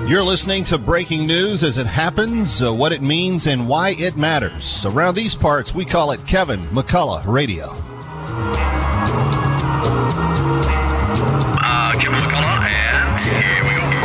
You're listening to Breaking News as it happens, what it means, and why it matters. Around these parts, we call it Kevin McCullough Radio. Kevin McCullough, and here we go.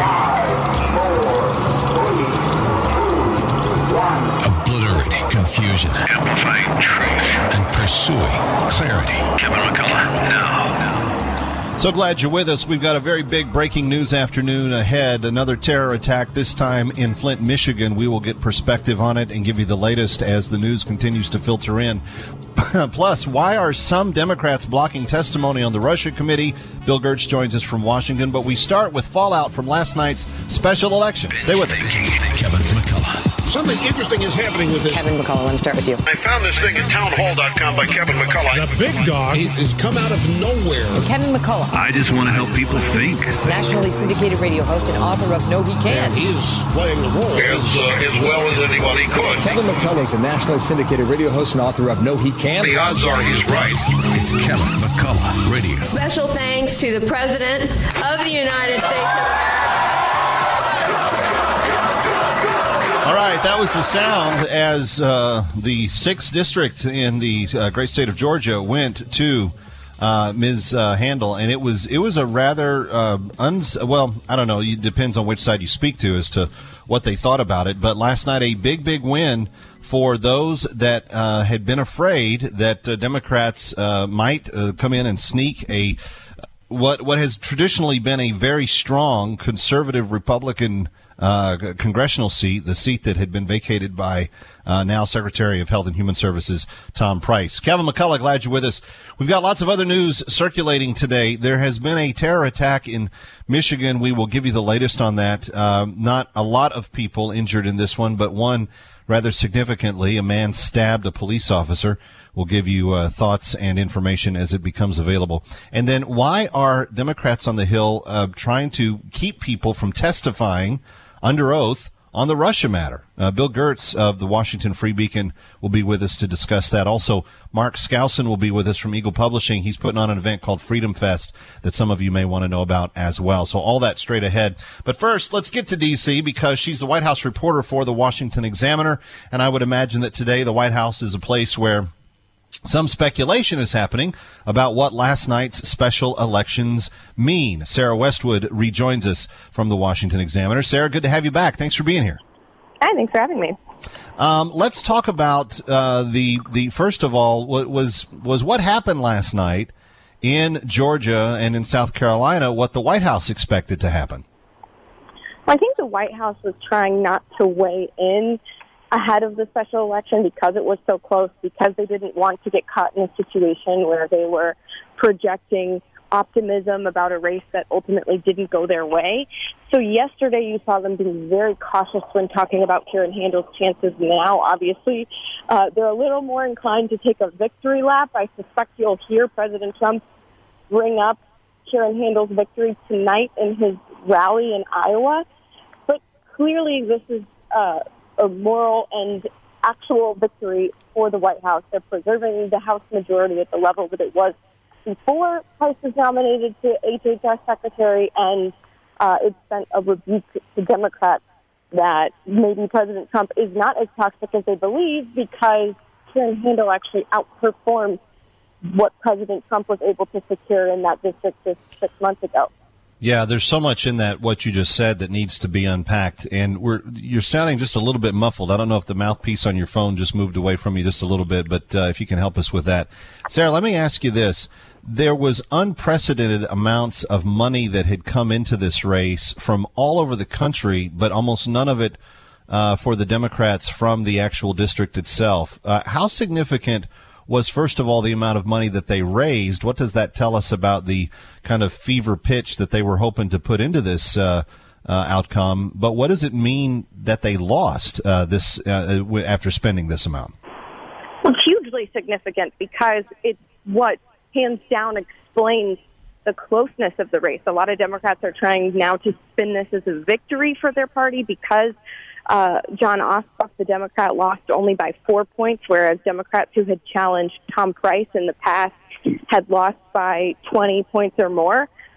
5, 4, 3, 2, 1. Obliterating confusion. Amplifying truth. And pursuing clarity. Kevin McCullough, now. So glad you're with us. We've got a very big breaking news afternoon ahead. Another terror attack, this time in Flint, Michigan. We will get perspective on it and give you the latest as the news continues to filter in. Plus, why are some Democrats blocking testimony on the Russia committee? Bill Gertz joins us from Washington, but we start with fallout from last night's special election. Stay with us. Kevin McCullough. Something interesting is happening with this. Kevin McCullough, let me start with you. I found this thing at townhall.com by Kevin McCullough. The big dog has come out of nowhere. Kevin McCullough, I just want to help people think. nationally syndicated radio host and author of No He Can't. He is playing the role. As well as anybody could. Kevin McCullough is a nationally syndicated radio host and author of No He Can't. The odds are he's right. It's Kevin McCullough Radio. Special thanks to the President of the United States of America. All right, that was the sound as the 6th district in the great state of Georgia went to Ms. Handel, and it was a rather well, I don't know. It depends on which side you speak to as to what they thought about it. But last night, a big win for those that had been afraid that Democrats might come in and sneak what has traditionally been a very strong conservative Republican congressional seat, the seat that had been vacated by now Secretary of Health and Human Services Tom Price. Kevin McCullough, glad you're with us. We've got lots of other news circulating today. There has been a terror attack in Michigan. We will give you the latest on that. Not a lot of people injured in this one, but one rather significantly. A man stabbed a police officer. We'll give you thoughts and information as it becomes available. And then why are Democrats on the Hill trying to keep people from testifying under oath on the Russia matter? Bill Gertz of the Washington Free Beacon will be with us to discuss that. Also, Mark Skousen will be with us from Eagle Publishing. He's putting on an event called Freedom Fest that some of you may want to know about as well. So all that straight ahead. But first, let's get to D.C. because she's the White House reporter for the Washington Examiner. And I would imagine that today the White House is a place where some speculation is happening about what last night's special elections mean. Sarah Westwood rejoins us from the Washington Examiner. Sarah, good to have you back. Thanks for being here. Hi, thanks for having me. Let's talk about the first of all was what happened last night in Georgia and in South Carolina. What the White House expected to happen. Well, I think the White House was trying not to weigh in ahead of the special election because it was so close, because they didn't want to get caught in a situation where they were projecting optimism about a race that ultimately didn't go their way. So yesterday you saw them being very cautious when talking about Karen Handel's chances. Now, obviously, they're a little more inclined to take a victory lap. I suspect you'll hear President Trump bring up Karen Handel's victory tonight in his rally in Iowa. But clearly this is a moral and actual victory for the White House. They're preserving the House majority at the level that it was before Price was nominated to HHS Secretary, and it sent a rebuke to Democrats that maybe President Trump is not as toxic as they believe because Karen Handel actually outperformed what President Trump was able to secure in that district just 6 months ago. Yeah, there's so much in that, what you just said, that needs to be unpacked. And you're sounding just a little bit muffled. I don't know if the mouthpiece on your phone just moved away from you just a little bit, but if you can help us with that. Sarah, let me ask you this. There was unprecedented amounts of money that had come into this race from all over the country, but almost none of it for the Democrats from the actual district itself. How significant was, first of all, the amount of money that they raised? What does that tell us about the kind of fever pitch that they were hoping to put into this outcome? But what does it mean that they lost this after spending this amount? Well, it's hugely significant because it's what hands down explains the closeness of the race. A lot of Democrats are trying now to spin this as a victory for their party because John Ossoff, the Democrat, lost only by 4 points, whereas Democrats who had challenged Tom Price in the past had lost by 20 points or more.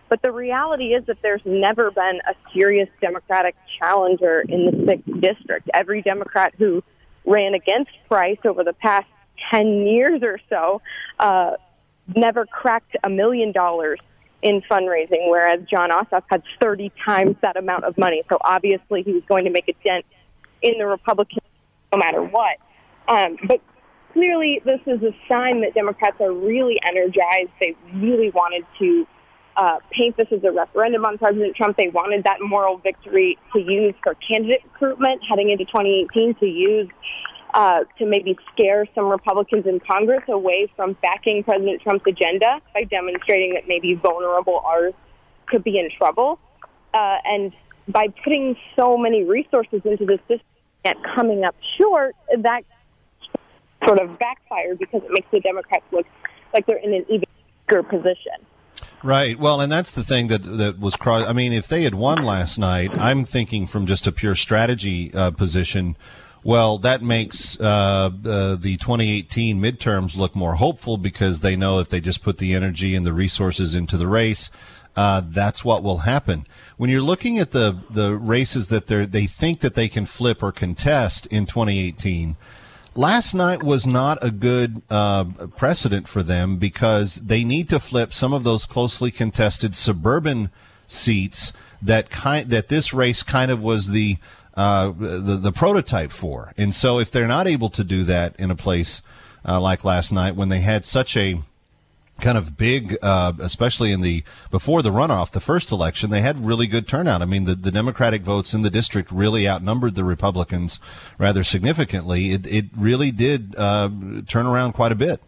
But the reality is that there's never been a serious Democratic challenger in the 6th District. Every Democrat who ran against Price over the past 10 years or so never cracked $1 million in fundraising, whereas Jon Ossoff had 30 times that amount of money. So obviously he was going to make a dent in the Republicans no matter what. But clearly this is a sign that Democrats are really energized. They really wanted to paint this as a referendum on President Trump. They wanted that moral victory to use for candidate recruitment heading into 2018, to use to maybe scare some Republicans in Congress away from backing President Trump's agenda by demonstrating that maybe vulnerable R's could be in trouble. And by putting so many resources into this system and coming up short, that sort of backfired because it makes the Democrats look like they're in an even bigger position. Right. Well, and that's the thing that was crossed. I mean, if they had won last night, I'm thinking from just a pure strategy position, well, that makes the 2018 midterms look more hopeful because they know if they just put the energy and the resources into the race, that's what will happen. When you're looking at the races that they think that they can flip or contest in 2018, last night was not a good precedent for them because they need to flip some of those closely contested suburban seats that this race kind of was the prototype for. And so if they're not able to do that in a place like last night when they had such a kind of big, especially before the runoff, the first election, they had really good turnout. I mean, the Democratic votes in the district really outnumbered the Republicans rather significantly. It really did turn around quite a bit.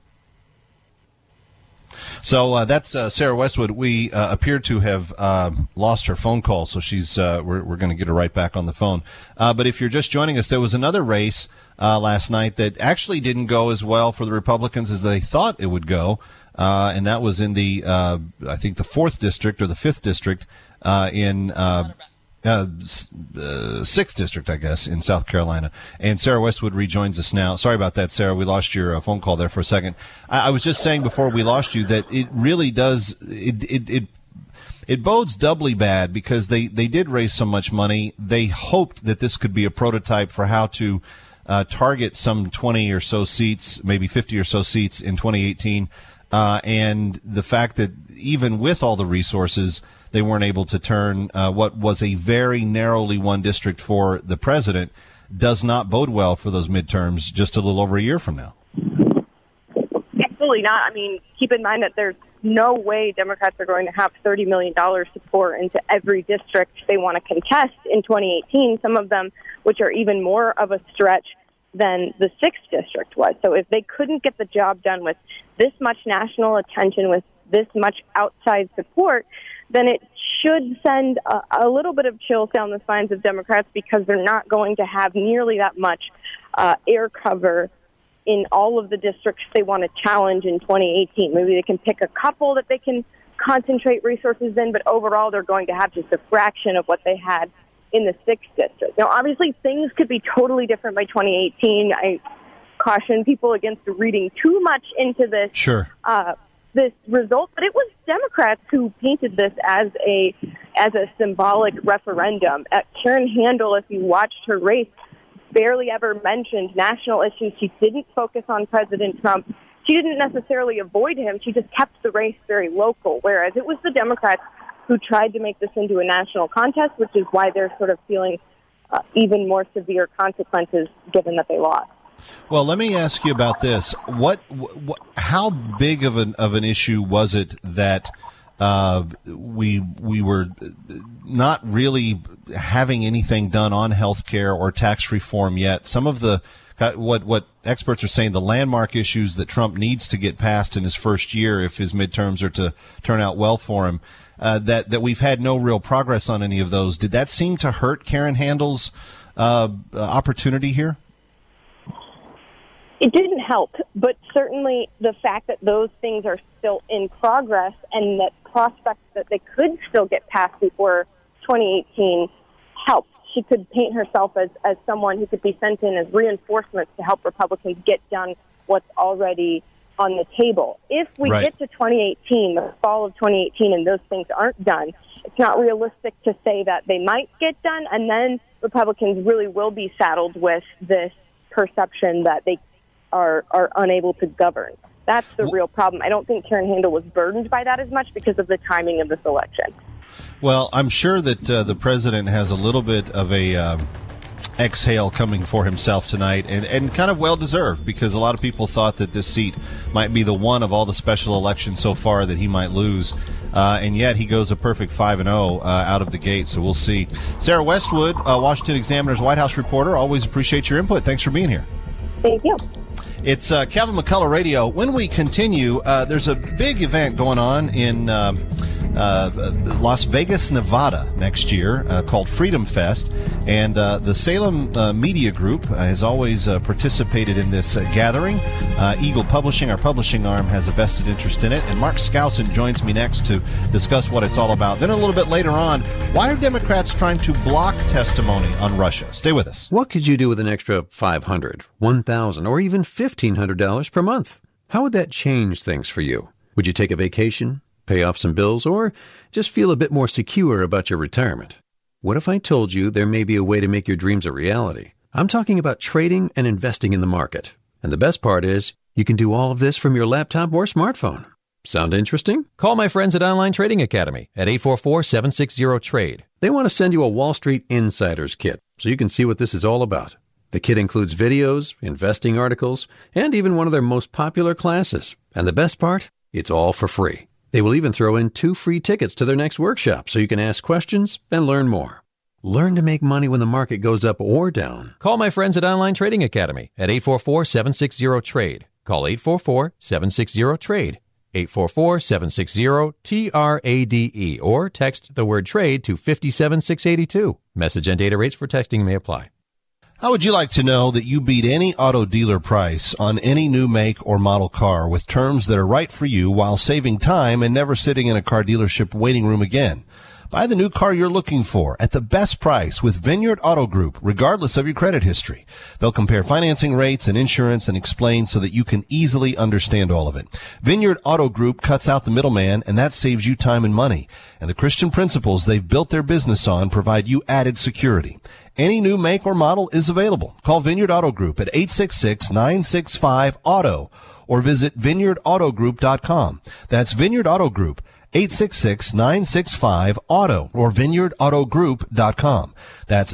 So that's Sarah Westwood. We appear to have lost her phone call, so we're going to get her right back on the phone. But if you're just joining us, there was another race last night that actually didn't go as well for the Republicans as they thought it would go, and that was in the I think the 4th district or the 5th district in 6th district, I guess, in South Carolina. And Sarah Westwood rejoins us now. Sorry about that, Sarah. We lost your phone call there for a second. I was just saying before we lost you that it really does it bodes doubly bad because they did raise so much money. They hoped that this could be a prototype for how to target some 20 or so seats, maybe 50 or so seats in 2018. And the fact that even with all the resources, they weren't able to turn what was a very narrowly won district for the president does not bode well for those midterms just a little over a year from now. Absolutely not. I mean, keep in mind that there's no way Democrats are going to have $30 million to pour into every district they want to contest in 2018, some of them which are even more of a stretch than the 6th district was. So if they couldn't get the job done with this much national attention, with this much outside support, then it should send a little bit of chills down the spines of Democrats because they're not going to have nearly that much air cover in all of the districts they want to challenge in 2018. Maybe they can pick a couple that they can concentrate resources in, but overall they're going to have just a fraction of what they had in the 6th district. Now, obviously, things could be totally different by 2018. I caution people against reading too much into this. Sure. This result, but it was Democrats who painted this as a symbolic referendum. Karen Handel, if you watched her race, barely ever mentioned national issues. She didn't focus on President Trump. She didn't necessarily avoid him. She just kept the race very local, whereas it was the Democrats who tried to make this into a national contest, which is why they're sort of feeling even more severe consequences given that they lost. Well, let me ask you about this. How big of an issue was it that we were not really having anything done on health care or tax reform yet? Some of the what experts are saying, the landmark issues that Trump needs to get past in his first year if his midterms are to turn out well for him, that we've had no real progress on any of those. Did that seem to hurt Karen Handel's opportunity here? It didn't help, but certainly the fact that those things are still in progress and that prospects that they could still get passed before 2018 helped. She could paint herself as someone who could be sent in as reinforcements to help Republicans get done what's already on the table. If we get to 2018, the fall of 2018, and those things aren't done, it's not realistic to say that they might get done, and then Republicans really will be saddled with this perception that they are unable to govern. That's the real problem. I don't think Karen Handel was burdened by that as much because of the timing of this election. Well, I'm sure that the president has a little bit of a exhale coming for himself tonight, and kind of well-deserved, because a lot of people thought that this seat might be the one of all the special elections so far that he might lose. And yet he goes a perfect 5-0 out of the gate, so we'll see. Sarah Westwood, Washington Examiner's White House reporter, always appreciate your input. Thanks for being here. Thank you. It's Kevin McCullough Radio. When we continue, there's a big event going on in Las Vegas, Nevada next year called Freedom Fest, and the Salem Media Group has always participated in this gathering. Eagle Publishing, our publishing arm, has a vested interest in it, and Mark Skousen joins me next to discuss what it's all about. Then a little bit later on, why are Democrats trying to block testimony on Russia? Stay with us. What could you do with an extra $500, $1,000, or even $1,500 per month? How would that change things for you? Would you take a vacation, pay off some bills, or just feel a bit more secure about your retirement? What if I told you there may be a way to make your dreams a reality? I'm talking about trading and investing in the market. And the best part is, you can do all of this from your laptop or smartphone. Sound interesting? Call my friends at Online Trading Academy at 844-760-TRADE. They want to send you a Wall Street Insiders kit so you can see what this is all about. The kit includes videos, investing articles, and even one of their most popular classes. And the best part? It's all for free. They will even throw in 2 free tickets to their next workshop so you can ask questions and learn more. Learn to make money when the market goes up or down. Call my friends at Online Trading Academy at 844-760-TRADE. Call 844-760-TRADE. 844-760-TRADE, or text the word trade to 57682. Message and data rates for texting may apply. How would you like to know that you beat any auto dealer price on any new make or model car with terms that are right for you while saving time and never sitting in a car dealership waiting room again? Buy the new car you're looking for at the best price with Vineyard Auto Group, regardless of your credit history. They'll compare financing rates and insurance and explain so that you can easily understand all of it. Vineyard Auto Group cuts out the middleman, and that saves you time and money. And the Christian principles they've built their business on provide you added security. Any new make or model is available. Call Vineyard Auto Group at 866-965-AUTO or visit vineyardautogroup.com. That's Vineyard Auto Group. 866-965-AUTO or vineyardautogroup.com. That's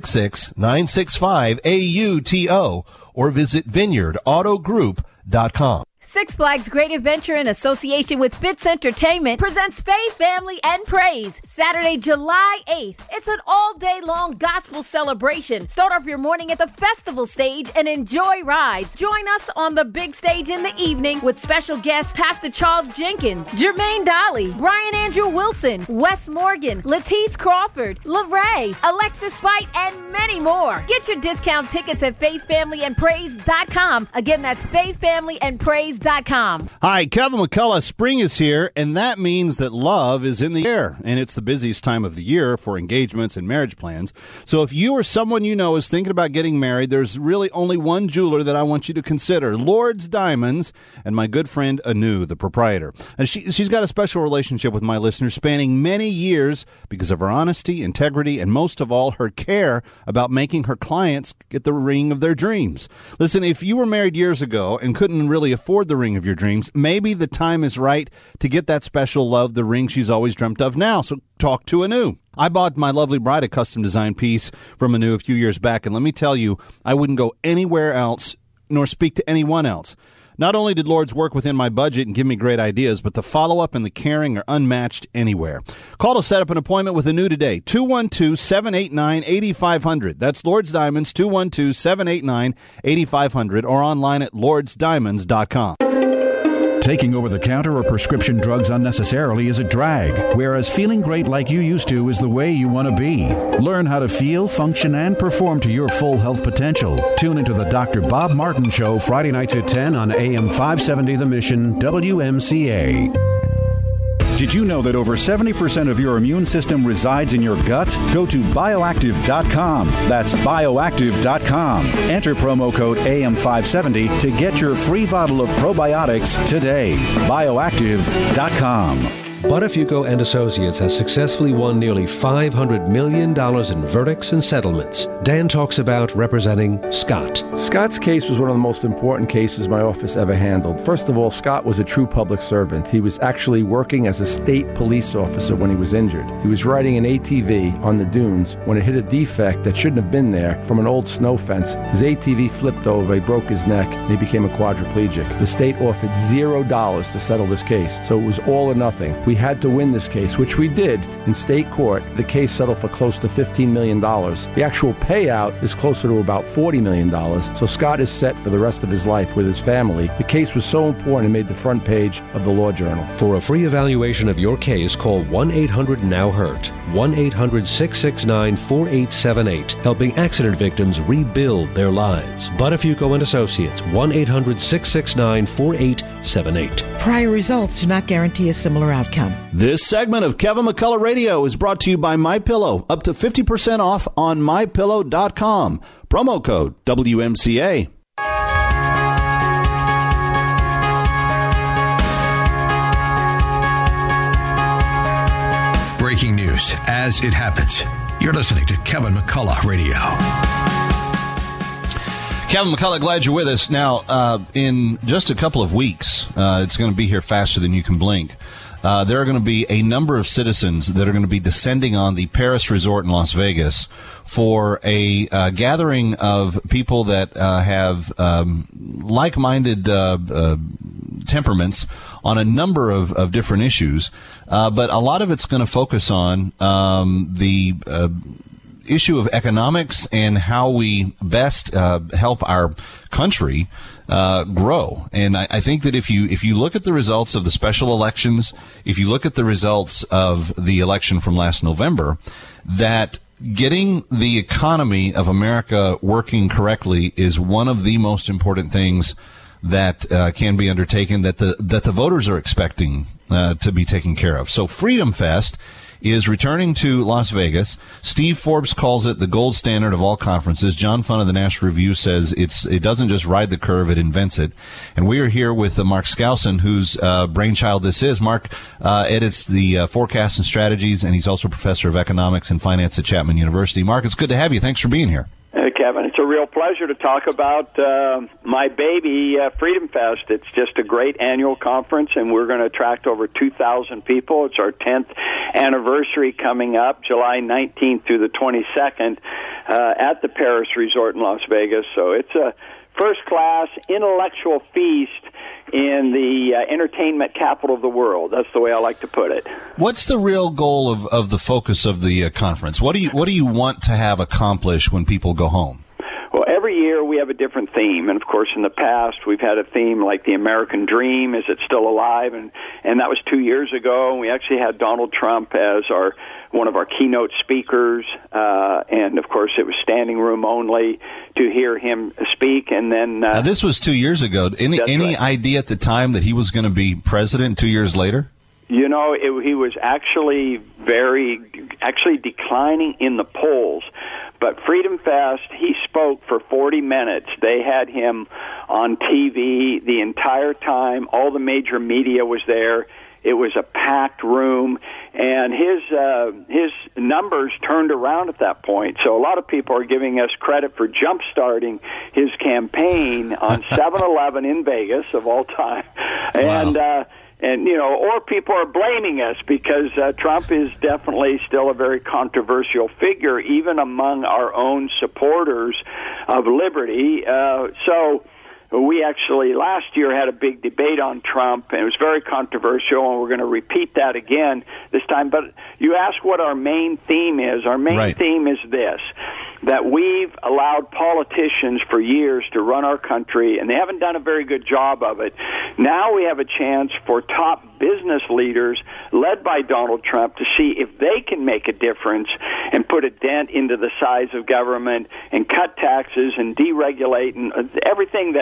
866-965-AUTO or visit vineyardautogroup.com. Six Flags Great Adventure in association with Fitz Entertainment presents Faith, Family, and Praise, Saturday, July 8th. It's an all-day-long gospel celebration. Start off your morning at the festival stage and enjoy rides. Join us on the big stage in the evening with special guests Pastor Charles Jenkins, Jermaine Dolly, Brian Andrew Wilson, Wes Morgan, Latisse Crawford, LeRae, Alexis Spite, and many more. Get your discount tickets at faithfamilyandpraise.com. Again, that's faithfamilyandpraise.com. Hi, Kevin McCullough. Spring is here, and that means that love is in the air, and it's the busiest time of the year for engagements and marriage plans. So if you or someone you know is thinking about getting married, there's really only one jeweler that I want you to consider, Lord's Diamonds, and my good friend Anu, the proprietor. And she's got a special relationship with my listeners spanning many years because of her honesty, integrity, and most of all, her care about making her clients get the ring of their dreams. Listen, if you were married years ago and couldn't really afford the ring of your dreams, maybe the time is right to get that special love, the ring she's always dreamt of now. So talk to Anu. I bought my lovely bride a custom design piece from Anu a few years back, and let me tell you, I wouldn't go anywhere else nor speak to anyone else. Not only did Lord's work within my budget and give me great ideas, but the follow-up and the caring are unmatched anywhere. Call to set up an appointment with Anu today, 212-789-8500. That's Lord's Diamonds, 212-789-8500, or online at lordsdiamonds.com. Taking over-the-counter or prescription drugs unnecessarily is a drag, whereas feeling great like you used to is the way you want to be. Learn how to feel, function, and perform to your full health potential. Tune into the Dr. Bob Martin Show Friday nights at 10 on AM 570 The Mission, WMCA. Did you know that over 70% of your immune system resides in your gut? Go to bioactive.com. That's bioactive.com. Enter promo code AM570 to get your free bottle of probiotics today. Bioactive.com. Buttafuoco and Associates has successfully won nearly $500 million in verdicts and settlements. Dan talks about representing Scott. Scott's case was one of the most important cases my office ever handled. First of all, Scott was a true public servant. He was actually working as a state police officer when he was injured. He was riding an ATV on the dunes when it hit a defect that shouldn't have been there from an old snow fence. His ATV flipped over, he broke his neck, and he became a quadriplegic. The state offered $0 to settle this case, so it was all or nothing. We had to win this case, which we did in state court. The case settled for close to $15 million. The actual payout is closer to about $40 million, so Scott is set for the rest of his life with his family. The case was so important it made the front page of the Law Journal. For a free evaluation of your case, call 1-800-NOW-HURT, 1-800-669-4878, helping accident victims rebuild their lives. Buttafuoco and Associates, 1-800-669-4878. Prior results do not guarantee a similar outcome. This segment of Kevin McCullough Radio is brought to you by MyPillow. Up to 50% off on MyPillow.com. Promo code WMCA. Breaking news as it happens. You're listening to Kevin McCullough Radio. Kevin McCullough, glad you're with us. Now, in just a couple of weeks, it's going to be here faster than you can blink. There are going to be a number of citizens that are going to be descending on the Paris Resort in Las Vegas for a gathering of people that have like-minded temperaments on a number of different issues. But a lot of it's going to focus on the issue of economics and how we best help our country grow. And I think that if you look at the results of the special elections, if you look at the results of the election from last November, that getting the economy of America working correctly is one of the most important things that can be undertaken, that the voters are expecting to be taken care of. So Freedom Fest is returning to Las Vegas. Steve Forbes calls it the gold standard of all conferences. John Fund of the National Review says it doesn't just ride the curve, it invents it. And we are here with Mark Skousen, whose brainchild this is. Mark edits the forecasts and strategies, and he's also professor of economics and finance at Chapman University. Mark, it's good to have you. Thanks for being here. Hey, Kevin, it's a real pleasure to talk about my baby, Freedom Fest. It's just a great annual conference, and we're going to attract over 2,000 people. It's our 10th anniversary coming up, July 19th through the 22nd, at the Paris Resort in Las Vegas. So it's a first-class intellectual feast in the entertainment capital of the world. That's the way I like to put it. What's the real goal of the focus of the conference? What do you want to have accomplished when people go home? Well, every year we have a different theme, and of course in the past we've had a theme like the American Dream, is it still alive? And that was 2 years ago, and we actually had Donald Trump as one of our keynote speakers, and of course it was standing room only to hear him speak. And then now, this was 2 years ago. Any right. idea at the time that he was going to be president 2 years later? You know, he was actually declining in the polls. But Freedom Fest, he spoke for 40 minutes. They had him on TV the entire time. All the major media was there. It was a packed room, and his numbers turned around at that point. So a lot of people are giving us credit for jump-starting his campaign on 7-Eleven in Vegas, of all time. Wow. And you know, or people are blaming us because Trump is definitely still a very controversial figure, even among our own supporters of liberty. So we actually last year had a big debate on Trump, and it was very controversial, and we're going to repeat that again this time. But you ask what our main theme is. Our main theme is this, that we've allowed politicians for years to run our country, and they haven't done a very good job of it. Now we have a chance for top business leaders, led by Donald Trump, to see if they can make a difference and put a dent into the size of government and cut taxes and deregulate and everything that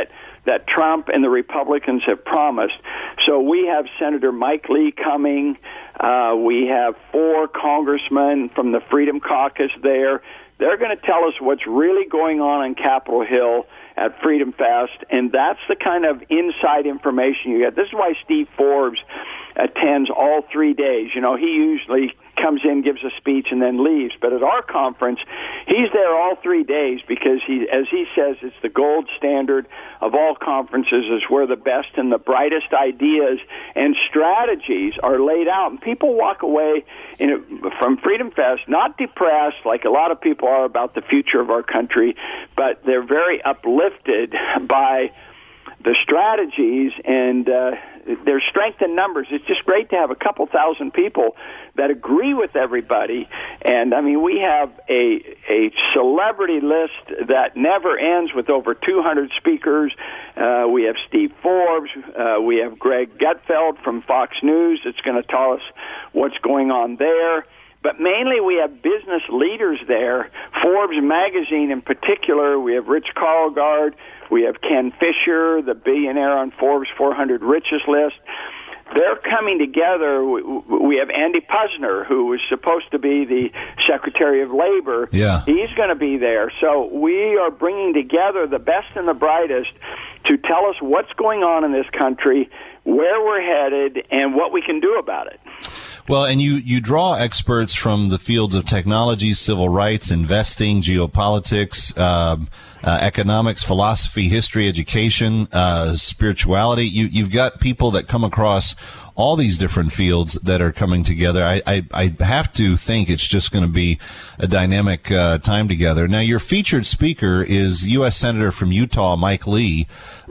that Trump and the Republicans have promised. So we have Senator Mike Lee coming. We have 4 congressmen from the Freedom Caucus there. They're going to tell us what's really going on Capitol Hill at Freedom Fest, and that's the kind of inside information you get. This is why Steve Forbes attends all 3 days. You know, he usually comes in, gives a speech, and then leaves. But at our conference, he's there all 3 days because, as he says, it's the gold standard of all conferences, is where the best and the brightest ideas and strategies are laid out. And people walk away from Freedom Fest not depressed like a lot of people are about the future of our country, but they're very uplifted by the strategies and their strength in numbers. It's just great to have a couple thousand people that agree with everybody. And, I mean, we have a celebrity list that never ends with over 200 speakers. We have Steve Forbes. We have Greg Gutfeld from Fox News that's going to tell us what's going on there. But mainly we have business leaders there. Forbes magazine in particular, we have Rich Karlgaard, we have Ken Fisher, the billionaire on Forbes 400 richest list. They're coming together. We have Andy Puzner, who was supposed to be the Secretary of Labor. Yeah. He's going to be there. So we are bringing together the best and the brightest to tell us what's going on in this country, where we're headed, and what we can do about it. Well, and you draw experts from the fields of technology, civil rights, investing, geopolitics, economics, philosophy, history, education, spirituality. You've got people that come across all these different fields that are coming together. I have to think it's just going to be a dynamic time together. Now, your featured speaker is U.S. Senator from Utah, Mike Lee.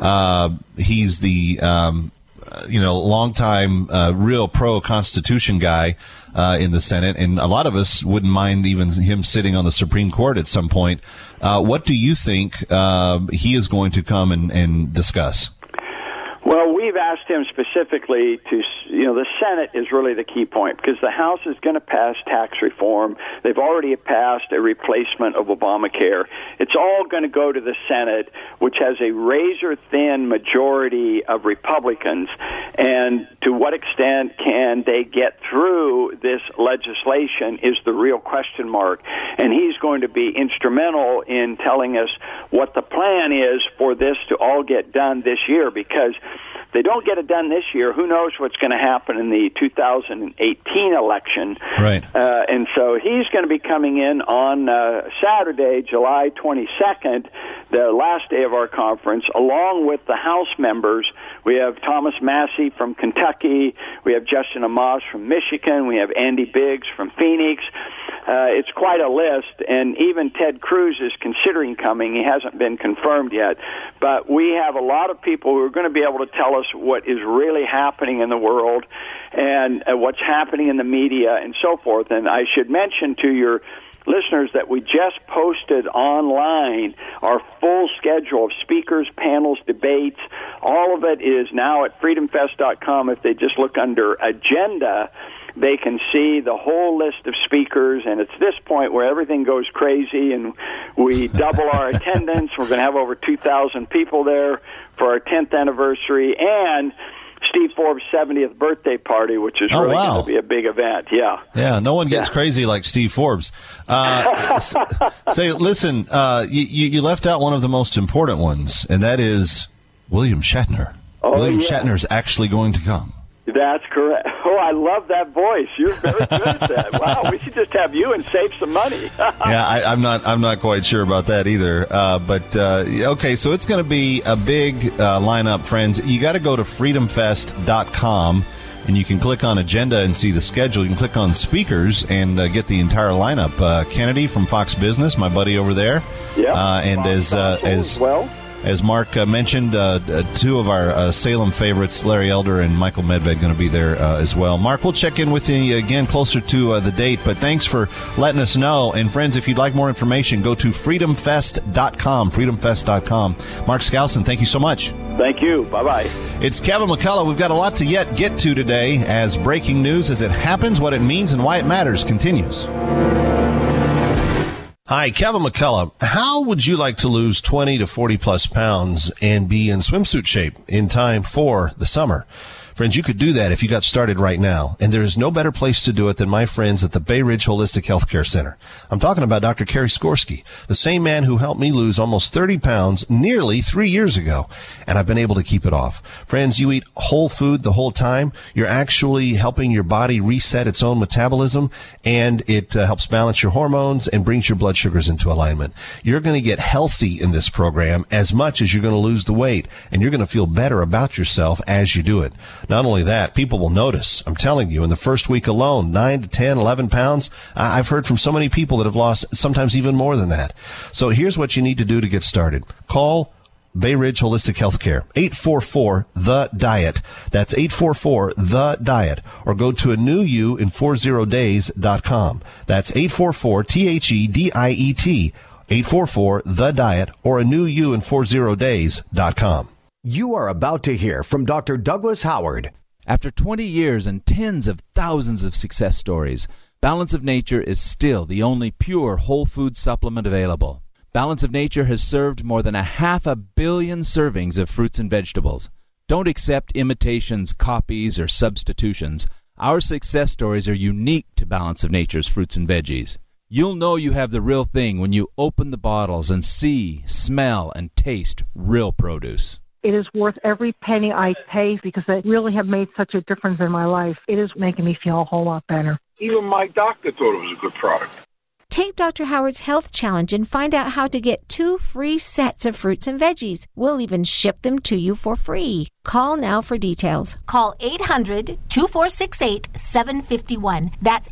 He's the longtime real pro-Constitution guy in the Senate, and a lot of us wouldn't mind even him sitting on the Supreme Court at some point. What do you think he is going to come and discuss? Well, we've asked him specifically to, the Senate is really the key point because the House is going to pass tax reform. They've already passed a replacement of Obamacare. It's all going to go to the Senate, which has a razor-thin majority of Republicans. And to what extent can they get through this legislation is the real question mark. And he's going to be instrumental in telling us what the plan is for this to all get done this year, because if they don't get it done this year, who knows what's going to happen in the 2018 election. Right. And so he's going to be coming in on Saturday, July 22nd, the last day of our conference, along with the House members. We have Thomas Massey from Kentucky. We have Justin Amash from Michigan. We have Andy Biggs from Phoenix. It's quite a list, and even Ted Cruz is considering coming. He hasn't been confirmed yet. But we have a lot of people who are going to be able to tell us what is really happening in the world and what's happening in the media and so forth. And I should mention to your listeners that we just posted online our full schedule of speakers, panels, debates. All of it is now at freedomfest.com. If they just look under agenda, they can see the whole list of speakers, and it's this point where everything goes crazy, and we double our attendance. We're going to have over 2,000 people there for our 10th anniversary, and Steve Forbes' 70th birthday party, which is really going to be a big event. Yeah. Yeah, no one gets crazy like Steve Forbes. Listen, you left out one of the most important ones, and that is William Shatner. William Shatner's actually going to come. That's correct. Oh, I love that voice. You're very good at that. Wow, we should just have you and save some money. Yeah, I'm not quite sure about that either. But okay, so it's going to be a big lineup, friends. You got to go to freedomfest.com, and you can click on agenda and see the schedule. You can click on speakers and get the entire lineup. Kennedy from Fox Business, my buddy over there. Yeah. And as Mark mentioned, two of our Salem favorites, Larry Elder and Michael Medved, going to be there as well. Mark, we'll check in with you again closer to the date, but thanks for letting us know. And friends, if you'd like more information, go to freedomfest.com, freedomfest.com. Mark Skousen, thank you so much. Thank you. Bye-bye. It's Kevin McCullough. We've got a lot to get to today as breaking news as it happens, what it means, and why it matters continues. Hi, Kevin McCullough. How would you like to lose 20 to 40 plus pounds and be in swimsuit shape in time for the summer? Friends, you could do that if you got started right now, and there is no better place to do it than my friends at the Bay Ridge Holistic Healthcare Center. I'm talking about Dr. Kerry Skorsky, the same man who helped me lose almost 30 pounds nearly 3 years ago, and I've been able to keep it off. Friends, you eat whole food the whole time. You're actually helping your body reset its own metabolism, and it helps balance your hormones and brings your blood sugars into alignment. You're going to get healthy in this program as much as you're going to lose the weight, and you're going to feel better about yourself as you do it. Not only that, people will notice. I'm telling you, in the first week alone, 9 to 10, 11 pounds. I've heard from so many people that have lost sometimes even more than that. So here's what you need to do to get started. Call Bay Ridge Holistic Healthcare, 844-THE-DIET. That's 844-THE-DIET. Or go to anewyouin40days.com. That's 844-THEDIET, 844-THE-DIET, or anewyouin40days.com. You are about to hear from Dr. Douglas Howard. After 20 years and tens of thousands of success stories, Balance of Nature is still the only pure whole food supplement available. Balance of Nature has served more than 500 million servings of fruits and vegetables. Don't accept imitations, copies, or substitutions. Our success stories are unique to Balance of Nature's fruits and veggies. You'll know you have the real thing when you open the bottles and see, smell, and taste real produce. It is worth every penny I pay because they really have made such a difference in my life. It is making me feel a whole lot better. Even my doctor thought it was a good product. Take Dr. Howard's Health Challenge and find out how to get 2 free sets of fruits and veggies. We'll even ship them to you for free. Call now for details. Call 800-2468-751. That's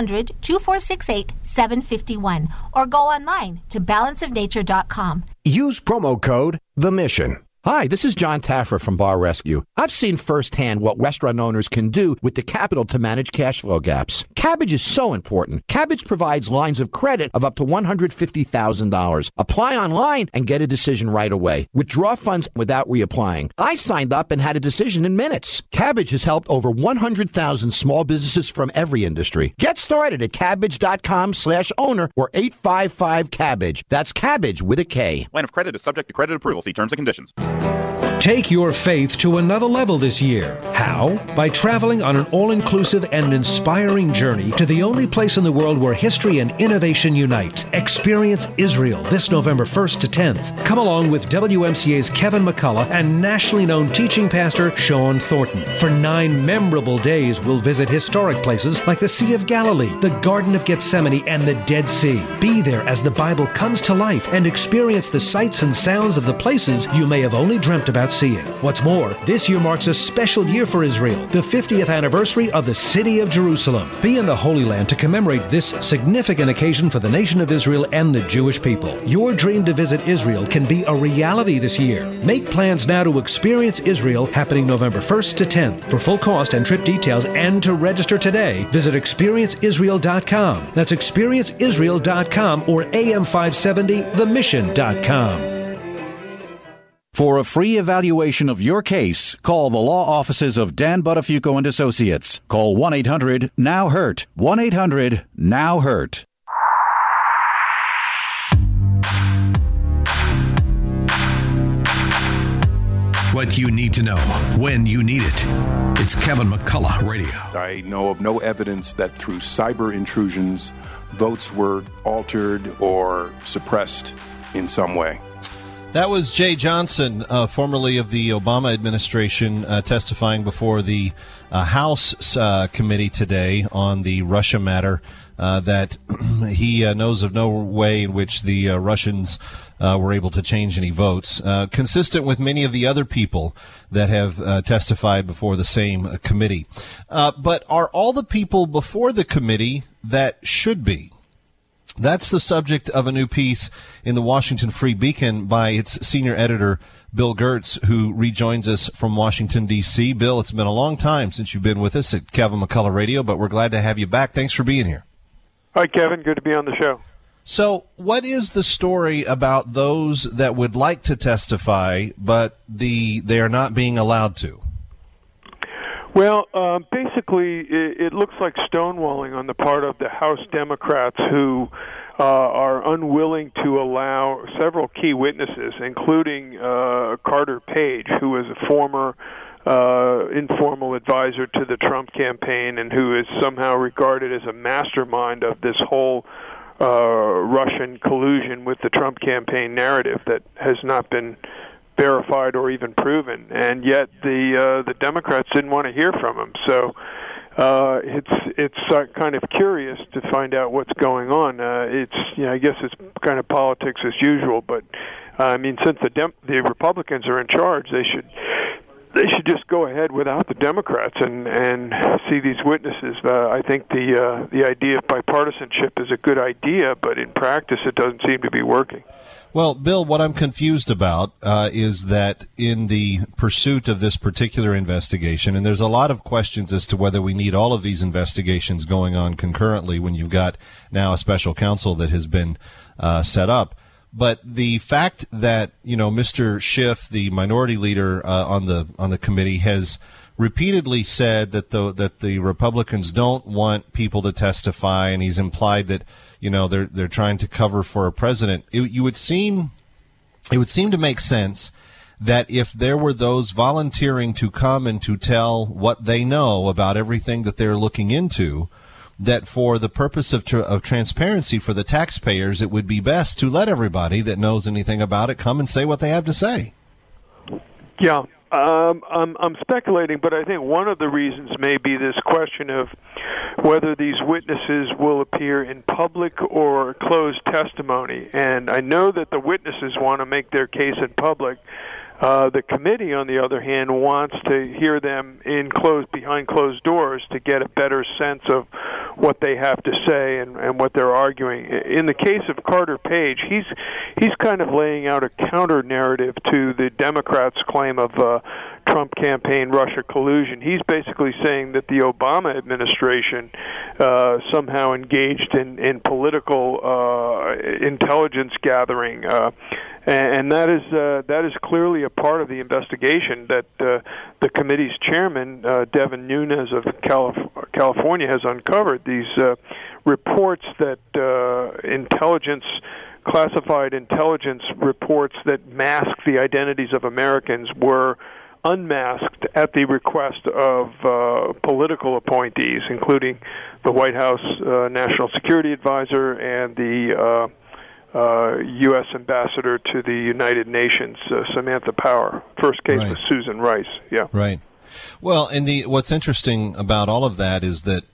800-2468-751. Or go online to balanceofnature.com. Use promo code The Mission. Hi, this is John Taffer from Bar Rescue. I've seen firsthand what restaurant owners can do with the capital to manage cash flow gaps. Kabbage is so important. Kabbage provides lines of credit of up to $150,000. Apply online and get a decision right away. Withdraw funds without reapplying. I signed up and had a decision in minutes. Kabbage has helped over 100,000 small businesses from every industry. Get started at Kabbage.com/owner or 855-KABBAGE. That's Kabbage with a K. Line of credit is subject to credit approval. See terms and conditions. Take your faith to another level this year. How? By traveling on an all-inclusive and inspiring journey to the only place in the world where history and innovation unite. Experience Israel this November 1st to 10th. Come along with WMCA's Kevin McCullough and nationally known teaching pastor Sean Thornton. For 9 memorable days, we'll visit historic places like the Sea of Galilee, the Garden of Gethsemane, and the Dead Sea. Be there as the Bible comes to life and experience the sights and sounds of the places you may have only dreamt about seeing. What's more, this year marks a special year for Israel, the 50th anniversary of the City of Jerusalem. Be in the Holy Land to commemorate this significant occasion for the nation of Israel and the Jewish people. Your dream to visit Israel can be a reality this year. Make plans now to experience Israel, happening November 1st to 10th. For full cost and trip details and to register today, visit experienceisrael.com. That's experienceisrael.com or AM570themission.com. For a free evaluation of your case, call the law offices of Dan Buttafuoco and Associates. Call 1-800-NOW-HURT. 1-800-NOW-HURT. What you need to know when you need it. It's Kevin McCullough Radio. I know of no evidence that through cyber intrusions, votes were altered or suppressed in some way. That was Jay Johnson, formerly of the Obama administration, testifying before the House committee today on the Russia matter, that he knows of no way in which the Russians were able to change any votes, consistent with many of the other people that have testified before the same committee. But are all the people before the committee that should be? That's the subject of a new piece in the Washington Free Beacon by its senior editor, Bill Gertz, who rejoins us from Washington, D.C. Bill, it's been a long time since you've been with us at Kevin McCullough Radio, but we're glad to have you back. Thanks for being here. Hi, Kevin. Good to be on the show. So what is the story about those that would like to testify, but they are not being allowed to? Well, basically, it looks like stonewalling on the part of the House Democrats who are unwilling to allow several key witnesses, including Carter Page, who was a former informal advisor to the Trump campaign and who is somehow regarded as a mastermind of this whole Russian collusion with the Trump campaign narrative that has not been verified or even proven. And yet the Democrats didn't want to hear from him. So it's kind of curious to find out what's going on. I guess it's kind of politics as usual. But I mean, since the Republicans are in charge, they should just go ahead without the Democrats and see these witnesses. I think the idea of bipartisanship is a good idea, but in practice it doesn't seem to be working. Well, Bill, what I'm confused about is that in the pursuit of this particular investigation, and there's a lot of questions as to whether we need all of these investigations going on concurrently when you've got now a special counsel that has been set up. But the fact that, Mr. Schiff, the minority leader on the committee, has repeatedly said that the Republicans don't want people to testify, and he's implied that they're trying to cover for a president. It would seem to make sense that if there were those volunteering to come and to tell what they know about everything that they're looking into, that for the purpose of transparency for the taxpayers, it would be best to let everybody that knows anything about it come and say what they have to say. Yeah, I'm speculating, but I think one of the reasons may be this question of whether these witnesses will appear in public or closed testimony. And I know that the witnesses want to make their case in public. The committee, on the other hand, wants to hear them behind closed doors to get a better sense of what they have to say and what they're arguing. In the case of Carter Page, he's kind of laying out a counter narrative to the Democrats' claim of Trump campaign Russia collusion. He's basically saying that the Obama administration somehow engaged in political intelligence gathering. And that is clearly a part of the investigation that the committee's chairman, Devin Nunes of California, has uncovered. These reports that classified intelligence reports that mask the identities of Americans were unmasked at the request of political appointees, including the White House National Security Advisor and the U.S. Ambassador to the United Nations, Samantha Power. First case was Susan Rice. Yeah. Right. Well, and what's interesting about all of that is that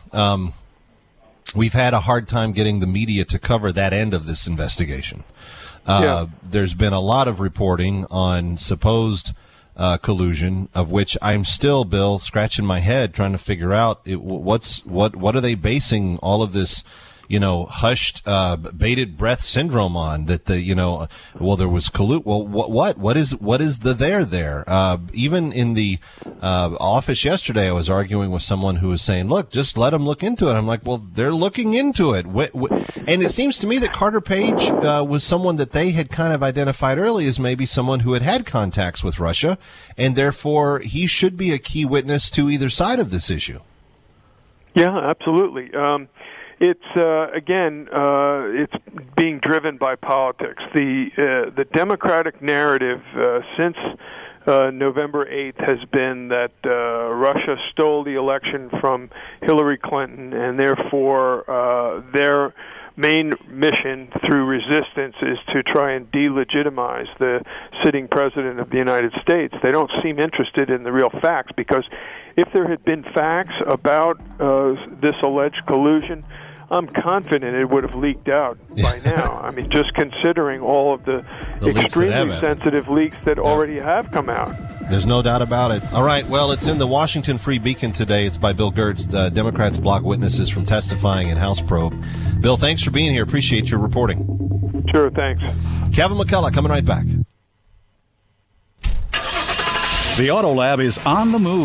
we've had a hard time getting the media to cover that end of this investigation. There's been a lot of reporting on supposed collusion, of which I'm still, Bill, scratching my head trying to figure out what are they basing all of this hushed, bated breath syndrome on, that there was collusion. Well, what is the there? Even in the office yesterday, I was arguing with someone who was saying, look, just let them look into it. I'm like, well, they're looking into it. And it seems to me that Carter Page was someone that they had kind of identified early as maybe someone who had contacts with Russia, and therefore he should be a key witness to either side of this issue. Yeah, absolutely. It's it's being driven by politics. The Democratic narrative since November 8th has been that Russia stole the election from Hillary Clinton, and therefore their main mission through resistance is to try and delegitimize the sitting president of the United States. They don't seem interested in the real facts, because if there had been facts about this alleged collusion, I'm confident it would have leaked out by now. I mean, just considering all of the extremely sensitive leaks that already have come out. There's no doubt about it. All right, well, it's in the Washington Free Beacon today. It's by Bill Gertz. Democrats block witnesses from testifying in House probe. Bill, thanks for being here. Appreciate your reporting. Sure, thanks. Kevin McCullough coming right back. The Auto Lab is on the move.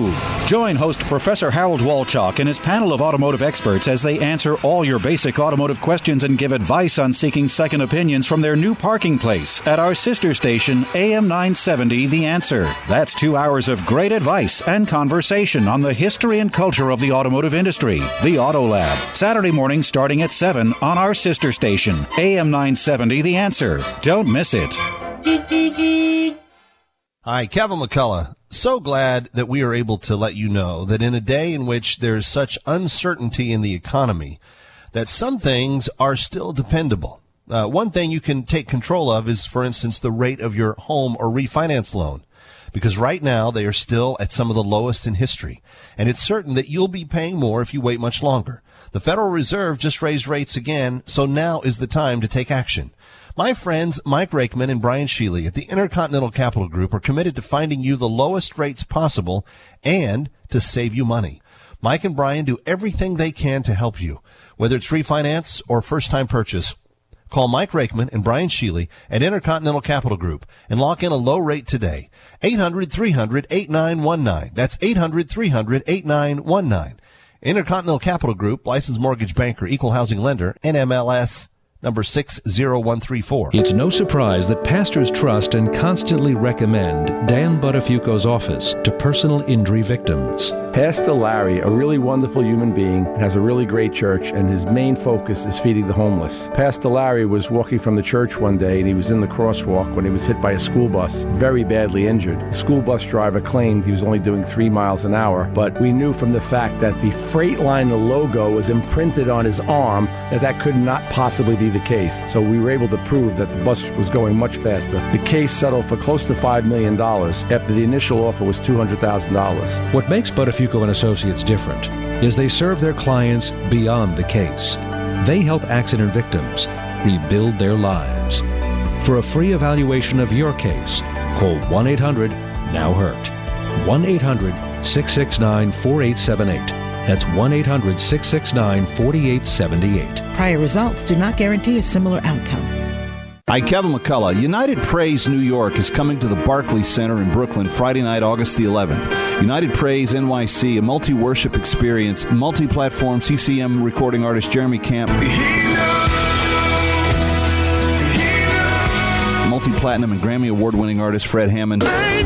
Join host Professor Harold Walchuk and his panel of automotive experts as they answer all your basic automotive questions and give advice on seeking second opinions from their new parking place at our sister station, AM 970 The Answer. That's 2 hours of great advice and conversation on the history and culture of the automotive industry. The Auto Lab, Saturday morning starting at 7 on our sister station, AM 970 The Answer. Don't miss it. Hi, Kevin McCullough. So glad that we are able to let you know that in a day in which there's such uncertainty in the economy, that some things are still dependable. One thing you can take control of is, for instance, the rate of your home or refinance loan, because right now they are still at some of the lowest in history, and it's certain that you'll be paying more if you wait much longer. The Federal Reserve just raised rates again, so now is the time to take action. My friends Mike Rakeman and Brian Sheely at the Intercontinental Capital Group are committed to finding you the lowest rates possible and to save you money. Mike and Brian do everything they can to help you, whether it's refinance or first-time purchase. Call Mike Rakeman and Brian Sheely at Intercontinental Capital Group and lock in a low rate today. 800-300-8919. That's 800-300-8919. Intercontinental Capital Group, licensed mortgage banker, equal housing lender, NMLS number 60134. It's no surprise that pastors trust and constantly recommend Dan Buttafuoco's office to personal injury victims. Pastor Larry, a really wonderful human being, has a really great church, and his main focus is feeding the homeless. Pastor Larry was walking from the church one day, and he was in the crosswalk when he was hit by a school bus, very badly injured. The school bus driver claimed he was only doing 3 miles an hour, but we knew from the fact that the Freightliner logo was imprinted on his arm that could not possibly be the case. So we were able to prove that the bus was going much faster. The case settled for close to $5 million after the initial offer was $200,000. What makes Buttafuoco and Associates different is they serve their clients beyond the case. They help accident victims rebuild their lives. For a free evaluation of your case, call 1-800-NOW-HURT. 1-800-669-4878. That's 1-800-669-4878. Prior results do not guarantee a similar outcome. Hi, Kevin McCullough. United Praise New York is coming to the Barclays Center in Brooklyn Friday night, August the 11th. United Praise NYC, a multi-worship experience, multi-platform CCM recording artist Jeremy Camp. Multi-platinum and Grammy Award-winning artist Fred Hammond.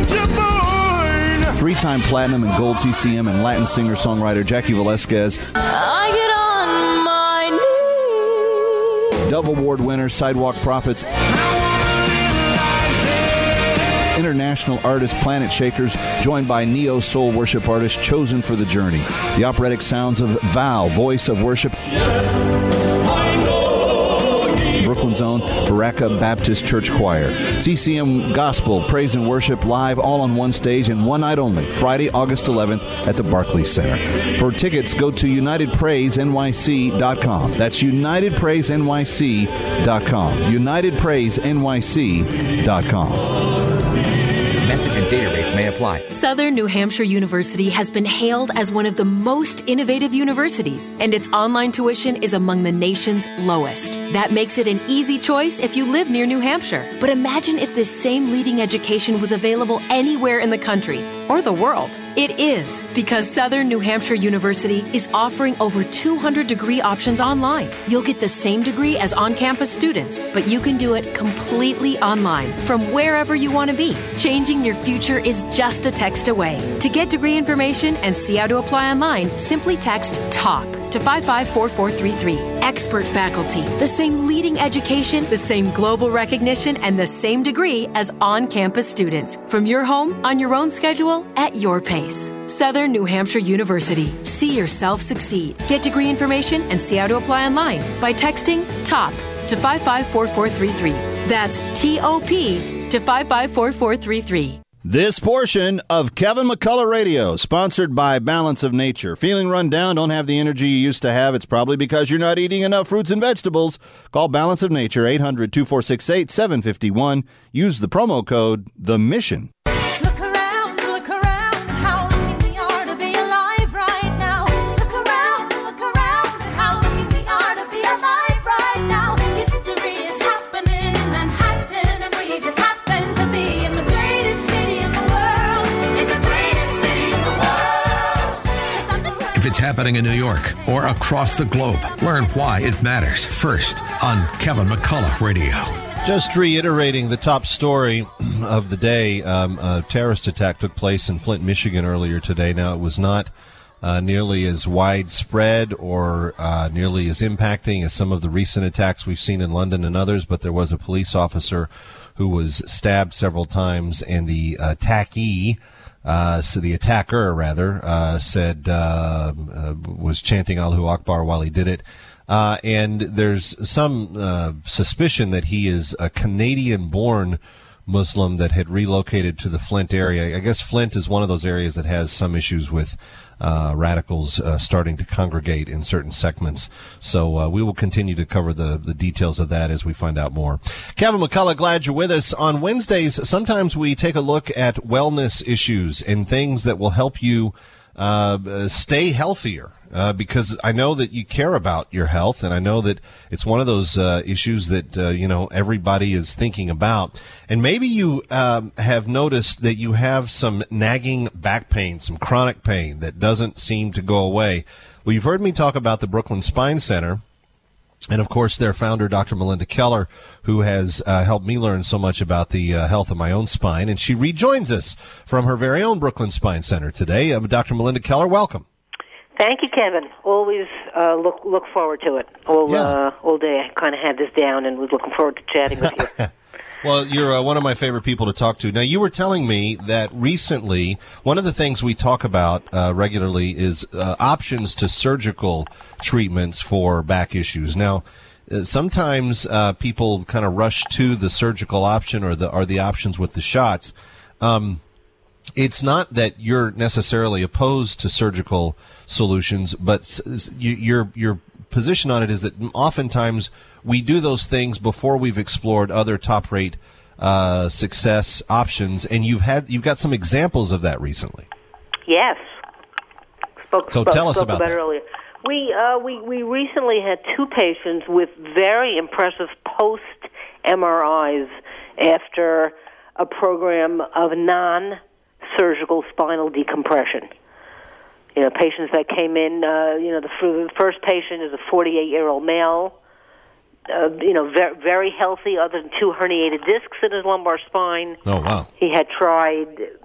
3-time platinum and gold CCM and Latin singer-songwriter Jackie Velasquez. I get on my knees. Dove Award winner Sidewalk Prophets. International artist Planet Shakers, joined by neo-soul worship artist Chosen for the Journey. The operatic sounds of Val, voice of worship. Brooklyn's own Baraka Baptist Church Choir. CCM Gospel, Praise and Worship live all on one stage and one night only, Friday, August 11th at the Barclays Center. For tickets, go to UnitedPraiseNYC.com. That's UnitedPraiseNYC.com. UnitedPraiseNYC.com. Message and data rates may apply. Southern New Hampshire University has been hailed as one of the most innovative universities, and its online tuition is among the nation's lowest. That makes it an easy choice if you live near New Hampshire. But imagine if this same leading education was available anywhere in the country or the world. It is, because Southern New Hampshire University is offering over 200 degree options online. You'll get the same degree as on-campus students, but you can do it completely online from wherever you want to be. Changing your future is just a text away. To get degree information and see how to apply online, simply text TOP to 554433. Expert faculty, the same leading education, the same global recognition, and the same degree as on-campus students. From your home, on your own schedule, at your pace. Southern New Hampshire University. See yourself succeed. Get degree information and see how to apply online by texting TOP to 554433. That's TOP to 554433. This portion of Kevin McCullough Radio, sponsored by Balance of Nature. Feeling run down, don't have the energy you used to have? It's probably because you're not eating enough fruits and vegetables. Call Balance of Nature, 800-2468-751. Use the promo code THEMISSION. happening in New York or across the globe. Learn why it matters first on Kevin McCullough Radio. Just reiterating the top story of the day, a terrorist attack took place in Flint, Michigan earlier today. Now, it was not nearly as widespread or nearly as impacting as some of the recent attacks we've seen in London and others, but there was a police officer who was stabbed several times, and the attacker said was chanting Allahu Akbar while he did it. And there's some suspicion that he is a Canadian-born Muslim that had relocated to the Flint area. I guess Flint is one of those areas that has some issues with radicals starting to congregate in certain segments. So we will continue to cover the details of that as we find out more. Kevin McCullough, glad you're with us. On Wednesdays, sometimes we take a look at wellness issues and things that will help you stay healthier. Because I know that you care about your health, and I know that it's one of those issues that everybody is thinking about. And maybe you have noticed that you have some nagging back pain, some chronic pain that doesn't seem to go away. Well, you've heard me talk about the Brooklyn Spine Center, and of course their founder, Dr. Melinda Keller, who has helped me learn so much about the health of my own spine. And she rejoins us from her very own Brooklyn Spine Center today. Dr. Melinda Keller, welcome. Thank you, Kevin. Always look forward to it. All day I kind of had this down and was looking forward to chatting with you. Well, you're one of my favorite people to talk to. Now, you were telling me that recently one of the things we talk about regularly is options to surgical treatments for back issues. Now, sometimes people kind of rush to the surgical option or the options with the shots. It's not that you're necessarily opposed to surgical solutions, but your position on it is that oftentimes we do those things before we've explored other top-rate success options, and you've got some examples of that recently. Yes. Tell us about that. Earlier. We recently had two patients with very impressive post-MRIs after a program of non-surgical spinal decompression. Patients that came in, the first patient is a 48-year-old male, very healthy other than two herniated discs in his lumbar spine. Oh, wow. He had tried,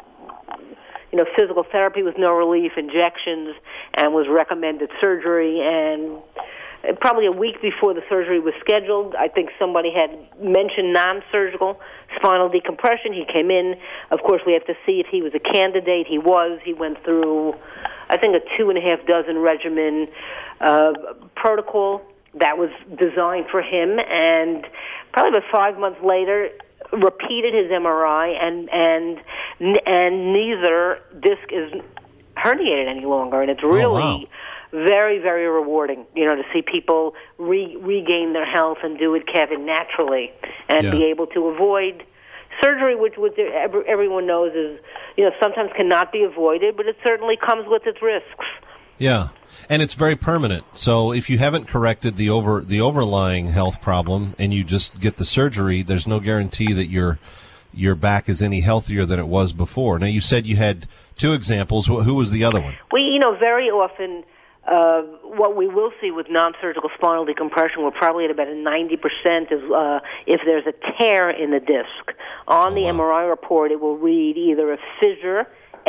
physical therapy with no relief, injections, and was recommended surgery. And probably a week before the surgery was scheduled, I think somebody had mentioned non-surgical spinal decompression. He came in. Of course, we have to see if he was a candidate. He was. He went through, I think, a 2.5 dozen regimen protocol that was designed for him. And probably about 5 months later, repeated his MRI, and neither disc is herniated any longer. And it's really very, very rewarding, to see people regain their health and do it, Kevin, naturally, and be able to avoid surgery, which everyone knows is, sometimes cannot be avoided, but it certainly comes with its risks. Yeah, and it's very permanent. So if you haven't corrected the overlying health problem and you just get the surgery, there's no guarantee that your back is any healthier than it was before. Now, you said you had two examples. Who was the other one? We, very often what we will see with non-surgical spinal decompression, we're probably at about 90% is if there's a tear in the disc. On the MRI report, it will read either a fissure,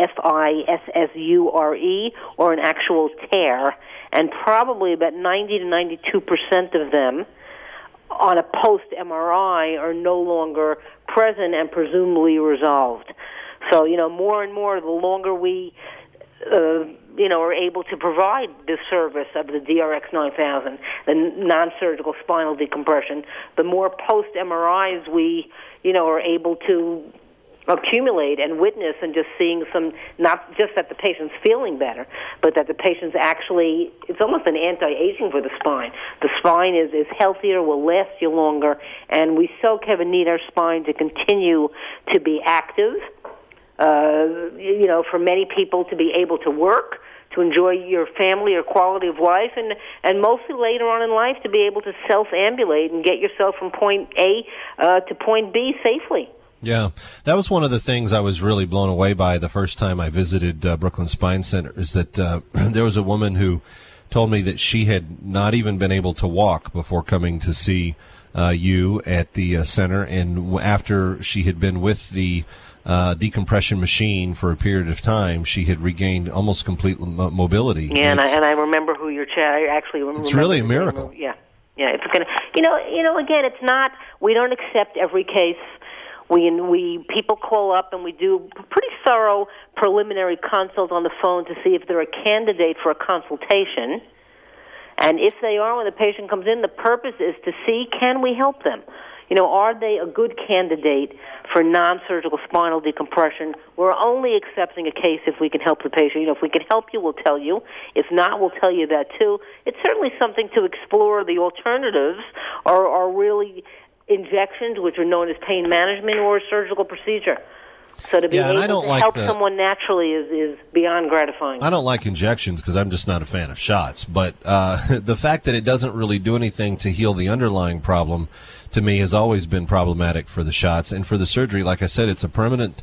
F-I-S-S-U-R-E, or an actual tear, and probably about 90 to 92% of them on a post-MRI are no longer present and presumably resolved. So, more and more, the longer we are able to provide this service of the DRX-9000, the non-surgical spinal decompression, the more post-MRIs we, are able to accumulate and witness, and just seeing some, not just that the patient's feeling better, but that the patient's actually, it's almost an anti-aging for the spine. The spine is healthier, will last you longer, and we so, Kevin, need our spine to continue to be active, for many people to be able to work, to enjoy your family or quality of life, and mostly later on in life to be able to self-ambulate and get yourself from point A to point B safely. Yeah, that was one of the things I was really blown away by the first time I visited Brooklyn Spine Center, is that there was a woman who told me that she had not even been able to walk before coming to see you at the center, and after she had been with the decompression machine for a period of time, she had regained almost complete mobility. Yeah, and I remember who your chat. I actually remember. It's really a miracle. Yeah. It's gonna. Again, it's not. We don't accept every case. We people call up and we do pretty thorough preliminary consult on the phone to see if they're a candidate for a consultation. And if they are, when the patient comes in, the purpose is to see, can we help them? Are they a good candidate for non-surgical spinal decompression? We're only accepting a case if we can help the patient. If we can help you, we'll tell you. If not, we'll tell you that too. It's certainly something to explore. The alternatives are really injections, which are known as pain management, or a surgical procedure. So to be able to help someone naturally is beyond gratifying. I don't like injections because I'm just not a fan of shots. But the fact that it doesn't really do anything to heal the underlying problem, to me, has always been problematic for the shots. And for the surgery, like I said, it's a permanent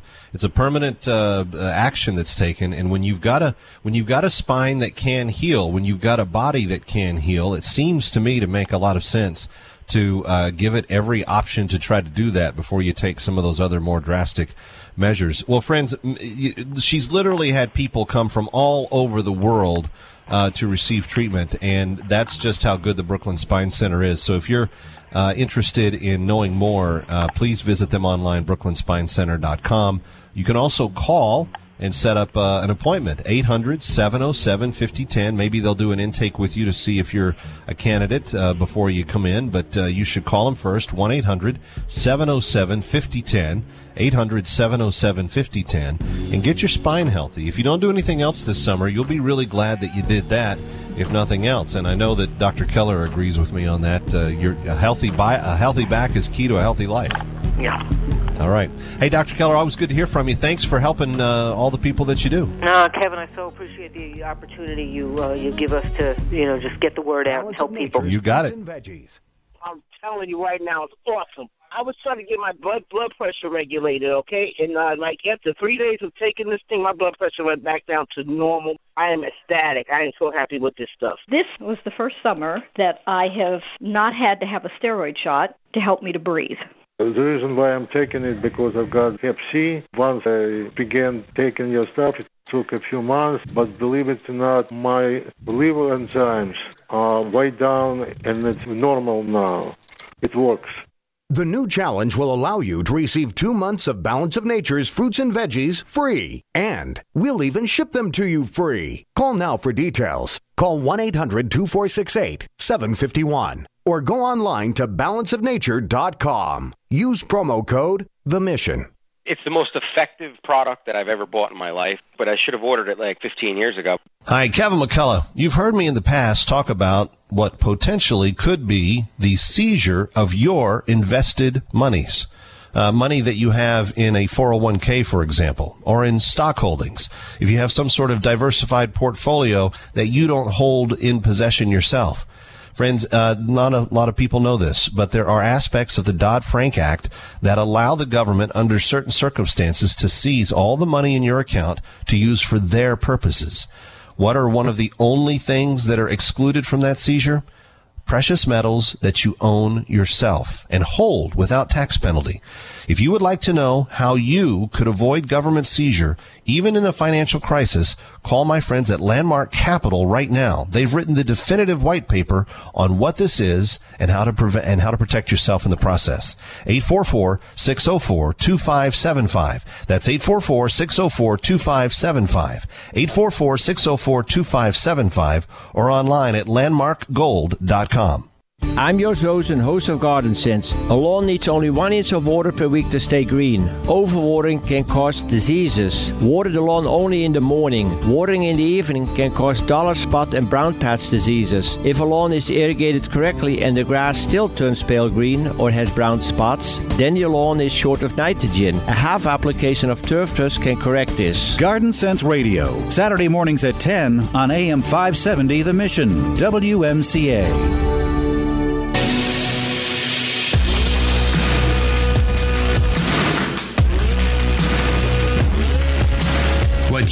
action that's taken. And when you've got a spine that can heal, when you've got a body that can heal, it seems to me to make a lot of sense to give it every option to try to do that before you take some of those other more drastic measures. Well, friends, she's literally had people come from all over the world to receive treatment, and that's just how good the Brooklyn Spine Center is. So if you're interested in knowing more, please visit them online, brooklynspinecenter.com. You can also call and set up an appointment, 800-707-5010. Maybe they'll do an intake with you to see if you're a candidate before you come in, but you should call them first, 1-800-707-5010, 800-707-5010, and get your spine healthy. If you don't do anything else this summer, you'll be really glad that you did that, if nothing else. And I know that Dr. Keller agrees with me on that. A healthy back is key to a healthy life. Yeah. All right. Hey, Dr. Keller, always good to hear from you. Thanks for helping all the people that you do. No, Kevin, I so appreciate the opportunity you give us to, just get the word out and help people. You got it. I'm telling you right now, it's awesome. I was trying to get my blood pressure regulated, okay? And, after 3 days of taking this thing, my blood pressure went back down to normal. I am ecstatic. I am so happy with this stuff. This was the first summer that I have not had to have a steroid shot to help me to breathe. The reason why I'm taking it because I've got Hep C. Once I began taking your stuff, it took a few months, but believe it or not, my liver enzymes are way down and it's normal now. It works. The new challenge will allow you to receive 2 months of Balance of Nature's fruits and veggies free. And we'll even ship them to you free. Call now for details. Call 1-800-246-8751. Or go online to balanceofnature.com. Use promo code The Mission. It's the most effective product that I've ever bought in my life, but I should have ordered it like 15 years ago. Hi, Kevin McCullough. You've heard me in the past talk about what potentially could be the seizure of your invested monies. Money that you have in a 401k, for example, or in stock holdings. If you have some sort of diversified portfolio that you don't hold in possession yourself. Friends, not a lot of people know this, but there are aspects of the Dodd-Frank Act that allow the government under certain circumstances to seize all the money in your account to use for their purposes. What are one of the only things that are excluded from that seizure? Precious metals that you own yourself and hold without tax penalty. If you would like to know how you could avoid government seizure, even in a financial crisis, call my friends at Landmark Capital right now. They've written the definitive white paper on what this is and how to prevent and how to protect yourself in the process. 844-604-2575. That's 844-604-2575. 844-604-2575 or online at landmarkgold.com. I'm your chosen host of Garden Sense. A lawn needs only 1 inch of water per week to stay green. Overwatering can cause diseases. Water the lawn only in the morning. Watering in the evening can cause dollar spot and brown patch diseases. If a lawn is irrigated correctly and the grass still turns pale green or has brown spots, then your lawn is short of nitrogen. A half application of Turf Trust can correct this. Garden Sense Radio, Saturday mornings at 10 on AM 570 The Mission, WMCA.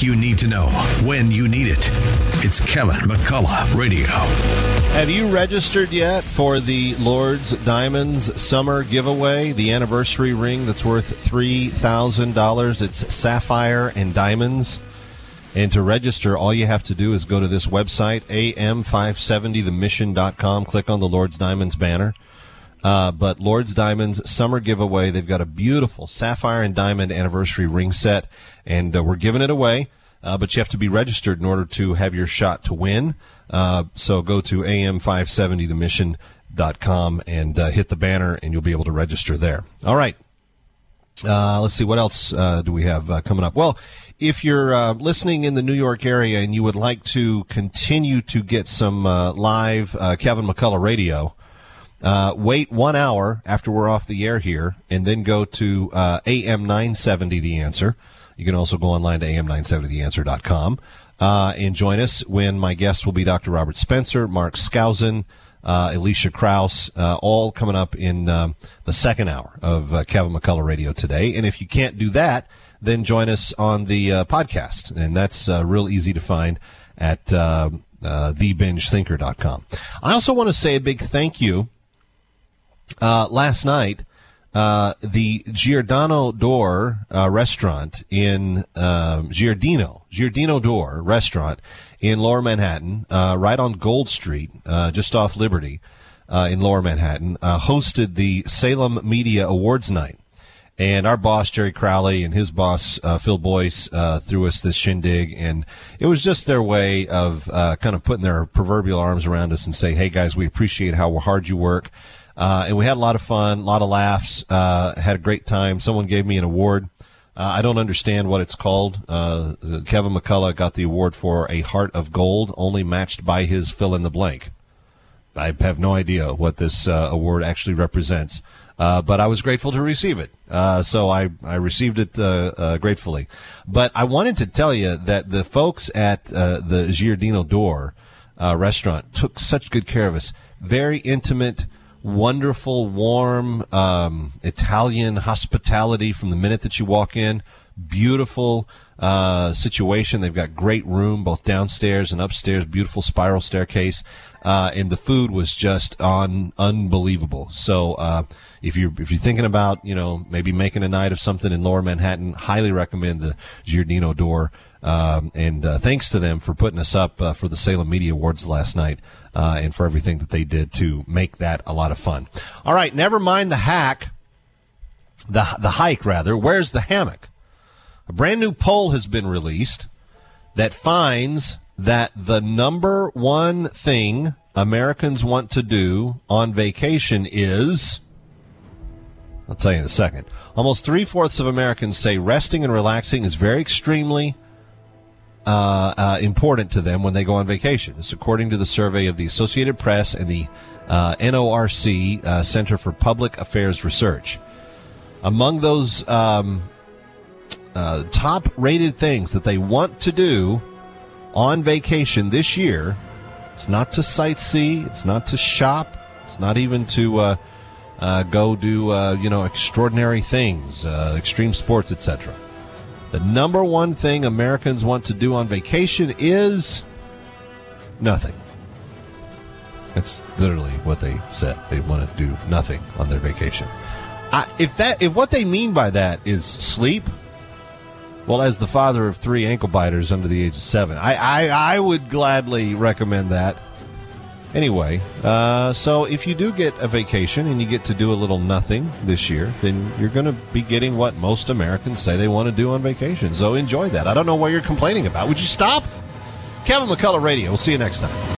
what you need to know when you need it. It's Kevin McCullough Radio. Have you registered yet for the Lord's Diamonds Summer Giveaway, the anniversary ring that's worth $3,000? It's sapphire and diamonds. And to register, all you have to do is go to this website, am570themission.com. Click on the Lord's Diamonds banner. But Lord's Diamonds Summer Giveaway, they've got a beautiful sapphire and diamond anniversary ring set, and we're giving it away. But you have to be registered in order to have your shot to win. So go to am570themission.com and hit the banner, and you'll be able to register there. All right. Let's see, what else do we have coming up? Well, if you're listening in the New York area and you would like to continue to get some live Kevin McCullough Radio, wait 1 hour after we're off the air here, and then go to AM 970 The Answer. You can also go online to am970theanswer.com and join us when my guests will be Dr. Robert Spencer, Mark Skousen, Alicia Krause, all coming up in the second hour of Kevin McCullough Radio today. And if you can't do that, then join us on the podcast, and that's real easy to find at thebingethinker.com. I also want to say a big thank you. Last night, the Giordano Door restaurant in Giordino Door restaurant in Lower Manhattan, right on Gold Street, just off Liberty, in Lower Manhattan, hosted the Salem Media Awards Night. And our boss, Jerry Crowley, and his boss, Phil Boyce, threw us this shindig. And it was just their way of kind of putting their proverbial arms around us and say, hey, guys, we appreciate how hard you work. And we had a lot of fun, a lot of laughs, had a great time. Someone gave me an award. I don't understand what it's called. Kevin McCullough got the award for a heart of gold, only matched by his fill in the blank. I have no idea what this award actually represents. But I was grateful to receive it. So I received it gratefully. But I wanted to tell you that the folks at the Giordino Door restaurant took such good care of us. Very intimate, wonderful, warm Italian hospitality from the minute that you walk in. Beautiful situation. They've got great room both downstairs and upstairs, beautiful spiral staircase, and the food was just unbelievable. So if you're thinking about maybe making a night of something in Lower Manhattan, highly recommend the Giordino Door. And thanks to them for putting us up for the Salem Media Awards last night, and for everything that they did to make that a lot of fun. All right, never mind the hike. Where's the hammock? A brand new poll has been released that finds that the number one thing Americans want to do on vacation is, I'll tell you in a second, almost 3/4 of Americans say resting and relaxing is very extremely important to them when they go on vacation. It's according to the survey of the Associated Press and the NORC Center for Public Affairs Research. Among those top-rated things that they want to do on vacation this year, it's not to sightsee, it's not to shop, it's not even to go do extraordinary things, extreme sports, etc. The number one thing Americans want to do on vacation is nothing. That's literally what they said. They want to do nothing on their vacation. If what they mean by that is sleep, well, as the father of 3 ankle biters under the age of 7, I would gladly recommend that. Anyway, so if you do get a vacation and you get to do a little nothing this year, then you're going to be getting what most Americans say they want to do on vacation. So enjoy that. I don't know what you're complaining about. Would you stop? Kevin McCullough Radio. We'll see you next time.